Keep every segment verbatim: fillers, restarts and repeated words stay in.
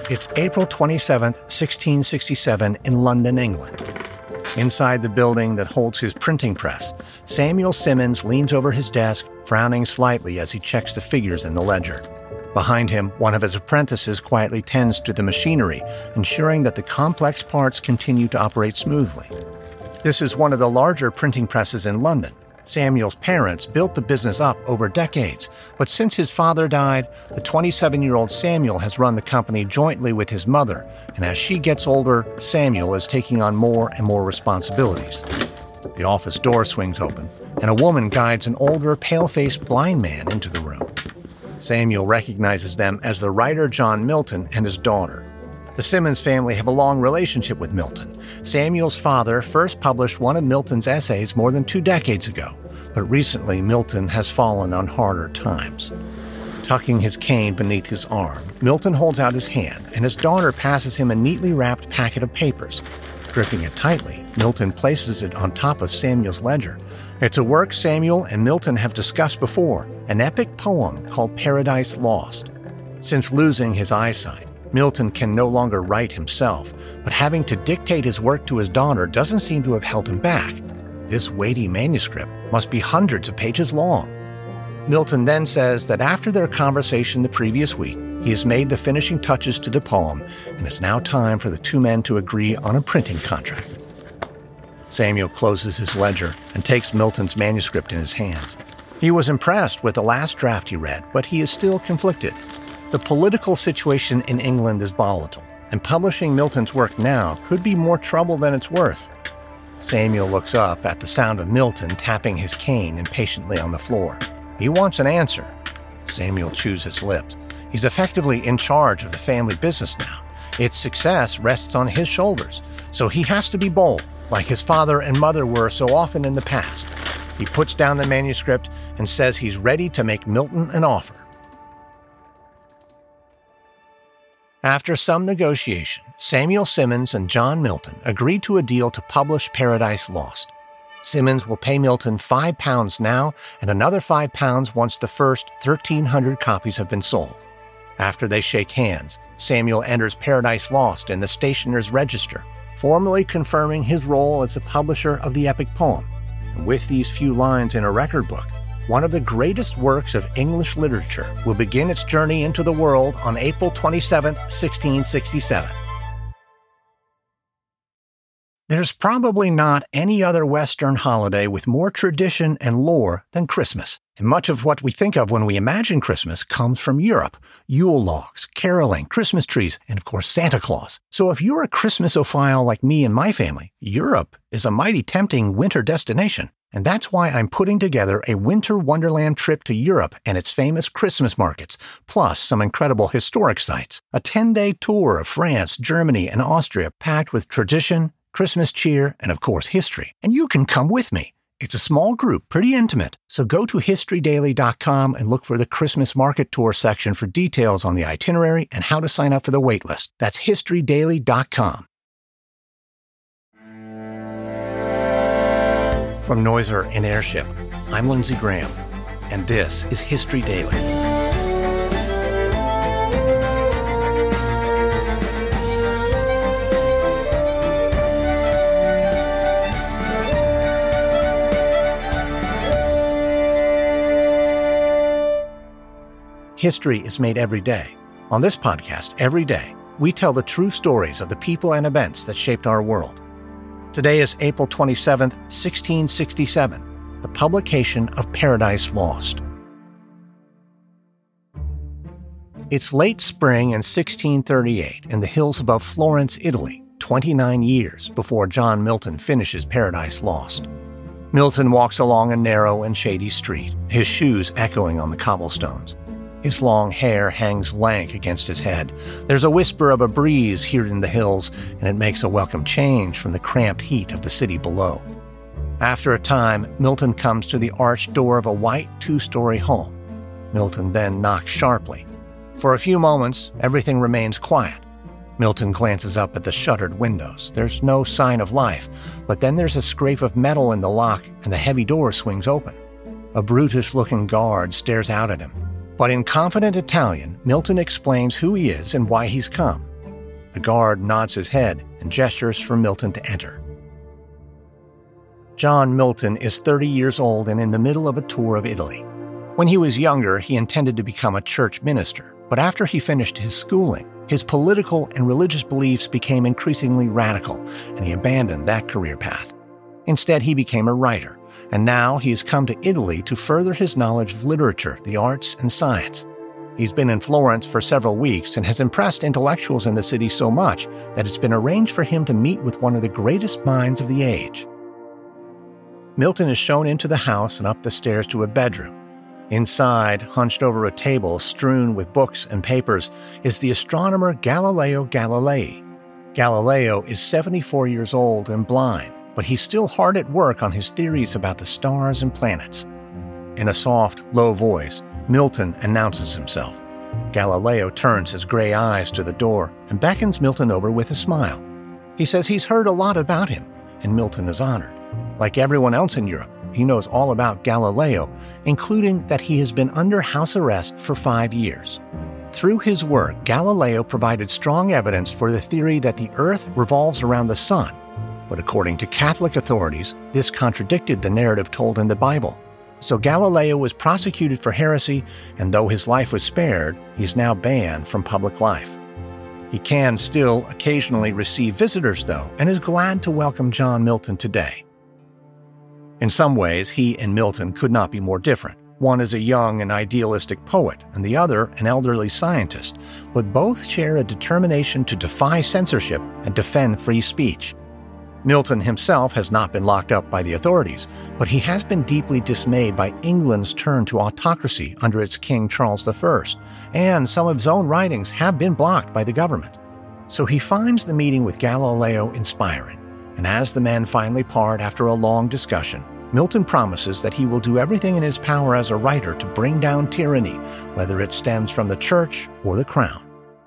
It's April twenty-seventh, sixteen sixty-seven in London, England. Inside the building that holds his printing press, Samuel Simmons leans over his desk, frowning slightly as he checks the figures in the ledger. Behind him, one of his apprentices quietly tends to the machinery, ensuring that the complex parts continue to operate smoothly. This is one of the larger printing presses in London. Samuel's parents built the business up over decades, but since his father died, the twenty-seven-year-old Samuel has run the company jointly with his mother, and as she gets older, Samuel is taking on more and more responsibilities. The office door swings open, and a woman guides an older, pale-faced blind man into the room. Samuel recognizes them as the writer John Milton and his daughter. The Simmons family have a long relationship with Milton. Samuel's father first published one of Milton's essays more than two decades ago, but recently Milton has fallen on harder times. Tucking his cane beneath his arm, Milton holds out his hand, and his daughter passes him a neatly wrapped packet of papers. Gripping it tightly, Milton places it on top of Samuel's ledger. It's a work Samuel and Milton have discussed before, an epic poem called Paradise Lost. Since losing his eyesight, Milton can no longer write himself, but having to dictate his work to his daughter doesn't seem to have held him back. This weighty manuscript must be hundreds of pages long. Milton then says that after their conversation the previous week, he has made the finishing touches to the poem, and it's now time for the two men to agree on a printing contract. Samuel closes his ledger and takes Milton's manuscript in his hands. He was impressed with the last draft he read, but he is still conflicted. The political situation in England is volatile, and publishing Milton's work now could be more trouble than it's worth. Samuel looks up at the sound of Milton tapping his cane impatiently on the floor. He wants an answer. Samuel chews his lips. He's effectively in charge of the family business now. Its success rests on his shoulders, so he has to be bold, like his father and mother were so often in the past. He puts down the manuscript and says he's ready to make Milton an offer. After some negotiation, Samuel Simmons and John Milton agreed to a deal to publish Paradise Lost. Simmons will pay Milton five pounds now and another five pounds once the first thirteen hundred copies have been sold. After they shake hands, Samuel enters Paradise Lost in the Stationer's Register, formally confirming his role as the publisher of the epic poem. And with these few lines in a record book, one of the greatest works of English literature will begin its journey into the world on April twenty-seventh, sixteen sixty-seven. There's probably not any other Western holiday with more tradition and lore than Christmas. And much of what we think of when we imagine Christmas comes from Europe. Yule logs, caroling, Christmas trees, and of course Santa Claus. So if you're a Christmasophile like me and my family, Europe is a mighty tempting winter destination. And that's why I'm putting together a winter wonderland trip to Europe and its famous Christmas markets, plus some incredible historic sites. A ten-day tour of France, Germany, and Austria packed with tradition, Christmas cheer, and of course history. And you can come with me. It's a small group, pretty intimate. So go to history daily dot com and look for the Christmas market tour section for details on the itinerary and how to sign up for the wait list. That's history daily dot com. From Noiser and Airship, I'm Lindsey Graham, and this is History Daily. History is made every day. On this podcast, every day, we tell the true stories of the people and events that shaped our world. Today is April twenty-seventh, sixteen sixty-seven, the publication of Paradise Lost. It's late spring in sixteen thirty-eight in the hills above Florence, Italy, twenty-nine years before John Milton finishes Paradise Lost. Milton walks along a narrow and shady street, his shoes echoing on the cobblestones. His long hair hangs lank against his head. There's a whisper of a breeze here in the hills, and it makes a welcome change from the cramped heat of the city below. After a time, Milton comes to the arched door of a white two-story home. Milton then knocks sharply. For a few moments, everything remains quiet. Milton glances up at the shuttered windows. There's no sign of life, but then there's a scrape of metal in the lock, and the heavy door swings open. A brutish-looking guard stares out at him. But in confident Italian, Milton explains who he is and why he's come. The guard nods his head and gestures for Milton to enter. John Milton is thirty years old and in the middle of a tour of Italy. When he was younger, he intended to become a church minister, but after he finished his schooling, his political and religious beliefs became increasingly radical, and he abandoned that career path. Instead, he became a writer, and now he has come to Italy to further his knowledge of literature, the arts, and science. He's been in Florence for several weeks and has impressed intellectuals in the city so much that it's been arranged for him to meet with one of the greatest minds of the age. Milton is shown into the house and up the stairs to a bedroom. Inside, hunched over a table strewn with books and papers, is the astronomer Galileo Galilei. Galileo is seventy-four years old and blind, but he's still hard at work on his theories about the stars and planets. In a soft, low voice, Milton announces himself. Galileo turns his gray eyes to the door and beckons Milton over with a smile. He says he's heard a lot about him, and Milton is honored. Like everyone else in Europe, he knows all about Galileo, including that he has been under house arrest for five years. Through his work, Galileo provided strong evidence for the theory that the Earth revolves around the sun, but according to Catholic authorities, this contradicted the narrative told in the Bible. So Galileo was prosecuted for heresy, and though his life was spared, he's now banned from public life. He can still occasionally receive visitors, though, and is glad to welcome John Milton today. In some ways, he and Milton could not be more different. One is a young and idealistic poet, and the other an elderly scientist, but both share a determination to defy censorship and defend free speech. Milton himself has not been locked up by the authorities, but he has been deeply dismayed by England's turn to autocracy under its King Charles the First, and some of his own writings have been blocked by the government. So he finds the meeting with Galileo inspiring, and as the men finally part after a long discussion, Milton promises that he will do everything in his power as a writer to bring down tyranny, whether it stems from the church or the crown.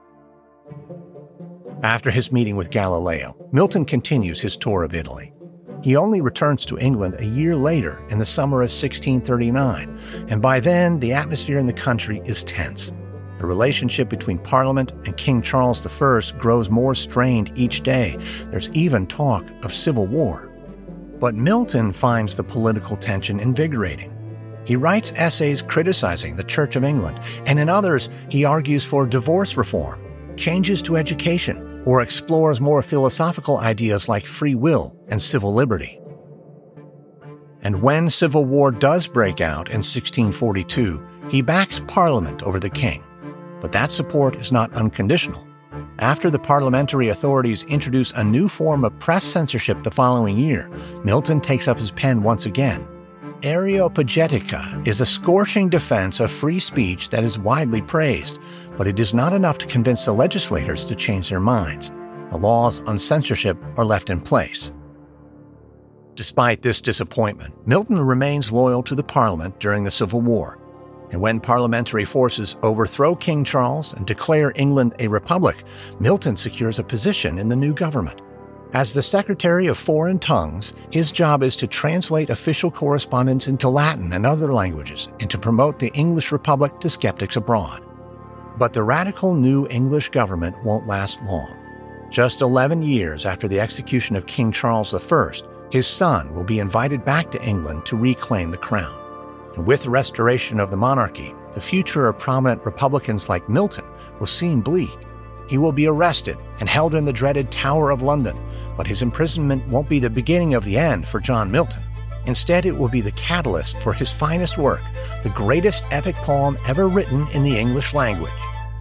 After his meeting with Galileo, Milton continues his tour of Italy. He only returns to England a year later in the summer of sixteen thirty-nine, and by then the atmosphere in the country is tense. The relationship between Parliament and King Charles the First grows more strained each day. There's even talk of civil war. But Milton finds the political tension invigorating. He writes essays criticizing the Church of England, and in others he argues for divorce reform, changes to education, or explores more philosophical ideas like free will and civil liberty. And when civil war does break out in sixteen forty-two, he backs Parliament over the king. But that support is not unconditional. After the parliamentary authorities introduce a new form of press censorship the following year, Milton takes up his pen once again. Areopagitica is a scorching defense of free speech that is widely praised, but it is not enough to convince the legislators to change their minds. The laws on censorship are left in place. Despite this disappointment, Milton remains loyal to the Parliament during the Civil War. And when parliamentary forces overthrow King Charles and declare England a republic, Milton secures a position in the new government. As the Secretary of Foreign Tongues, his job is to translate official correspondence into Latin and other languages and to promote the English Republic to skeptics abroad. But the radical new English government won't last long. Just eleven years after the execution of King Charles the First, his son will be invited back to England to reclaim the crown. And with the restoration of the monarchy, the future of prominent Republicans like Milton will seem bleak. He will be arrested and held in the dreaded Tower of London, but his imprisonment won't be the beginning of the end for John Milton. Instead, it will be the catalyst for his finest work, the greatest epic poem ever written in the English language.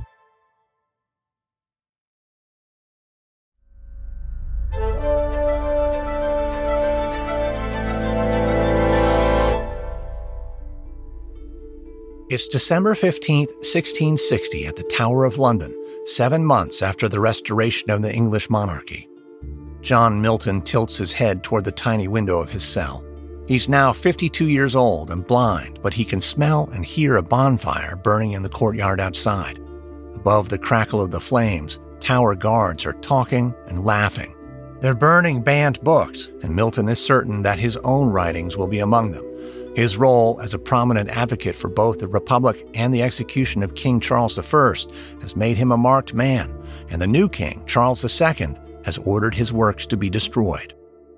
It's December fifteenth, sixteen sixty at the Tower of London, seven months after the restoration of the English monarchy. John Milton tilts his head toward the tiny window of his cell. He's now fifty-two years old and blind, but he can smell and hear a bonfire burning in the courtyard outside. Above the crackle of the flames, tower guards are talking and laughing. They're burning banned books, and Milton is certain that his own writings will be among them. His role as a prominent advocate for both the Republic and the execution of King Charles the First has made him a marked man, and the new king, Charles the Second, has ordered his works to be destroyed.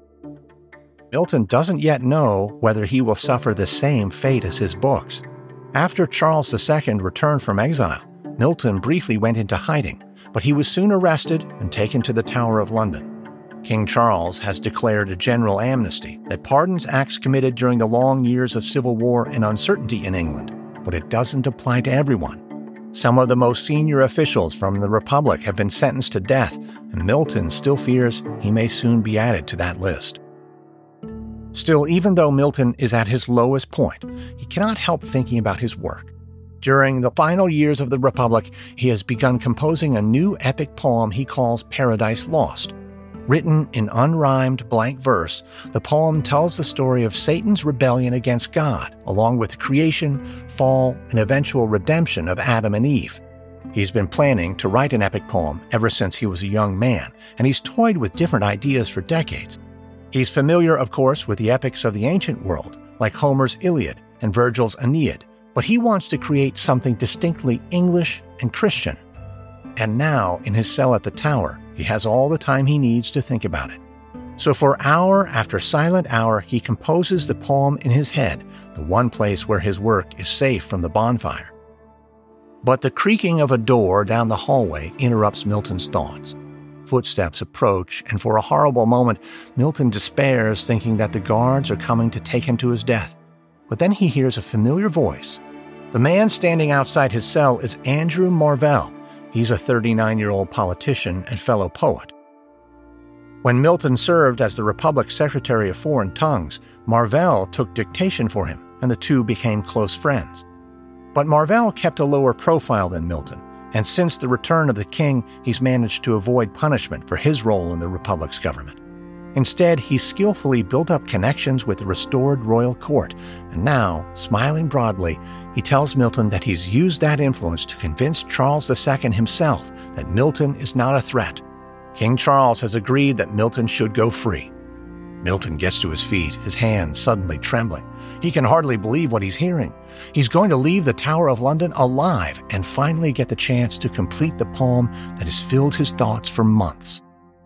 Milton doesn't yet know whether he will suffer the same fate as his books. After Charles the Second returned from exile, Milton briefly went into hiding, but he was soon arrested and taken to the Tower of London. King Charles has declared a general amnesty that pardons acts committed during the long years of civil war and uncertainty in England, but it doesn't apply to everyone. Some of the most senior officials from the Republic have been sentenced to death, and Milton still fears he may soon be added to that list. Still, even though Milton is at his lowest point, he cannot help thinking about his work. During the final years of the Republic, he has begun composing a new epic poem he calls Paradise Lost. Written in unrhymed blank verse, the poem tells the story of Satan's rebellion against God, along with the creation, fall, and eventual redemption of Adam and Eve. He's been planning to write an epic poem ever since he was a young man, and he's toyed with different ideas for decades. He's familiar, of course, with the epics of the ancient world, like Homer's Iliad and Virgil's Aeneid, but he wants to create something distinctly English and Christian. And now, in his cell at the Tower, he has all the time he needs to think about it. So for hour after silent hour, he composes the poem in his head, the one place where his work is safe from the bonfire. But the creaking of a door down the hallway interrupts Milton's thoughts. Footsteps approach, and for a horrible moment, Milton despairs, thinking that the guards are coming to take him to his death. But then he hears a familiar voice. The man standing outside his cell is Andrew Marvell. He's a thirty-nine-year-old politician and fellow poet. When Milton served as the Republic's Secretary of Foreign Tongues, Marvell took dictation for him, and the two became close friends. But Marvell kept a lower profile than Milton, and since the return of the king, he's managed to avoid punishment for his role in the Republic's government. Instead, he skillfully built up connections with the restored royal court, and now, smiling broadly, he tells Milton that he's used that influence to convince Charles the Second himself that Milton is not a threat. King Charles has agreed that Milton should go free. Milton gets to his feet, his hands suddenly trembling. He can hardly believe what he's hearing. He's going to leave the Tower of London alive and finally get the chance to complete the poem that has filled his thoughts for months.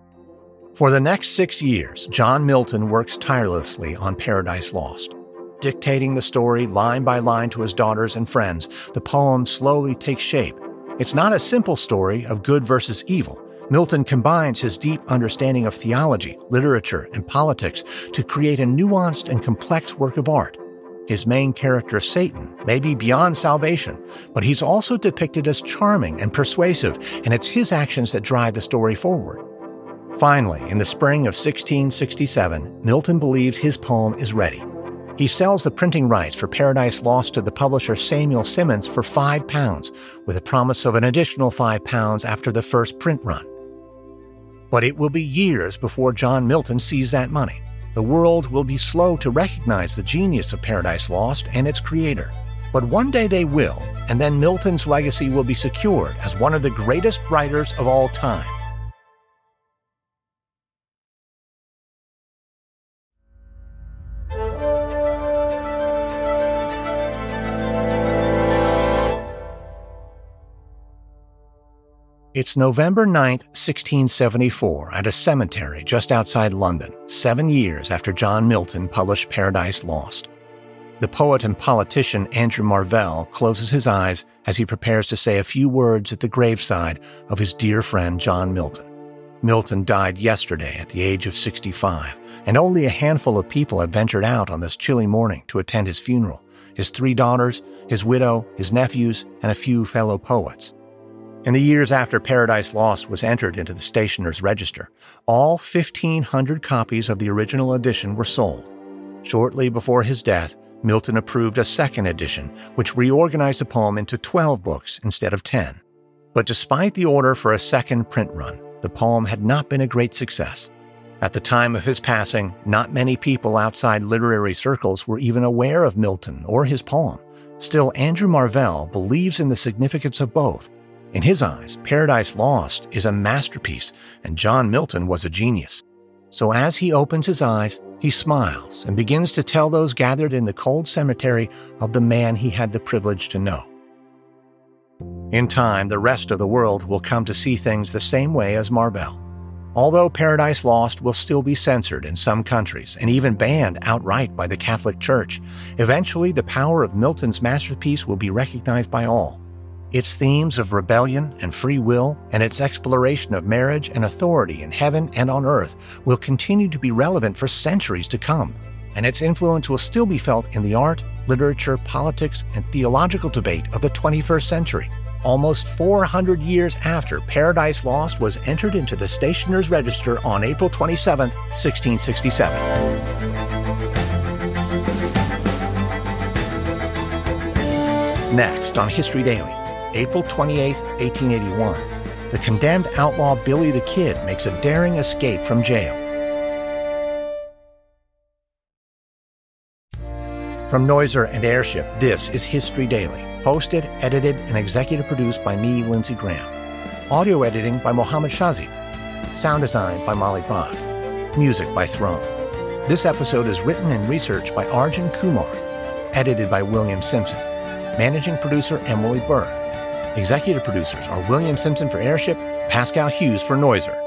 For the next six years, John Milton works tirelessly on Paradise Lost. Dictating the story line by line to his daughters and friends, the poem slowly takes shape. It's not a simple story of good versus evil. Milton combines his deep understanding of theology, literature, and politics to create a nuanced and complex work of art. His main character, Satan, may be beyond salvation, but he's also depicted as charming and persuasive, and it's his actions that drive the story forward. Finally, in the spring of sixteen sixty-seven, Milton believes his poem is ready. He sells the printing rights for Paradise Lost to the publisher Samuel Simmons for five pounds, with a promise of an additional five pounds after the first print run. But it will be years before John Milton sees that money. The world will be slow to recognize the genius of Paradise Lost and its creator. But one day they will, and then Milton's legacy will be secured as one of the greatest writers of all time. It's November ninth, sixteen seventy-four, at a cemetery just outside London, seven years after John Milton published Paradise Lost. The poet and politician Andrew Marvell closes his eyes as he prepares to say a few words at the graveside of his dear friend John Milton. Milton died yesterday at the age of sixty-five, and only a handful of people have ventured out on this chilly morning to attend his funeral: his three daughters, his widow, his nephews, and a few fellow poets. In the years after Paradise Lost was entered into the Stationer's Register, all fifteen hundred copies of the original edition were sold. Shortly before his death, Milton approved a second edition, which reorganized the poem into twelve books instead of ten. But despite the order for a second print run, the poem had not been a great success. At the time of his passing, not many people outside literary circles were even aware of Milton or his poem. Still, Andrew Marvell believes in the significance of both. In his eyes, Paradise Lost is a masterpiece, and John Milton was a genius. So as he opens his eyes, He smiles and begins to tell those gathered in the cold cemetery of the man he had the privilege to know. In time, the rest of the world will come to see things the same way as Marvell. Although Paradise Lost will still be censored in some countries and even banned outright by the Catholic Church, eventually the power of Milton's masterpiece will be recognized by all. Its themes of rebellion and free will and its exploration of marriage and authority in heaven and on earth will continue to be relevant for centuries to come, and its influence will still be felt in the art, literature, politics, and theological debate of the twenty-first century. Almost four hundred years after Paradise Lost was entered into the Stationer's Register on April twenty-seventh, sixteen sixty-seven. Next on History Daily, April twenty-eighth, eighteen eighty-one, the condemned outlaw Billy the Kid makes a daring escape from jail. From Noiser and Airship, this is History Daily, hosted, edited, and executive produced by me, Lindsey Graham. Audio editing by Mohammed Shazi. Sound design by Molly Bach. Music by Throne. This episode is written and researched by Arjun Kumar. Edited by William Simpson. Managing producer Emily Burr. Executive producers are William Simpson for Airship, Pascal Hughes for Noiser.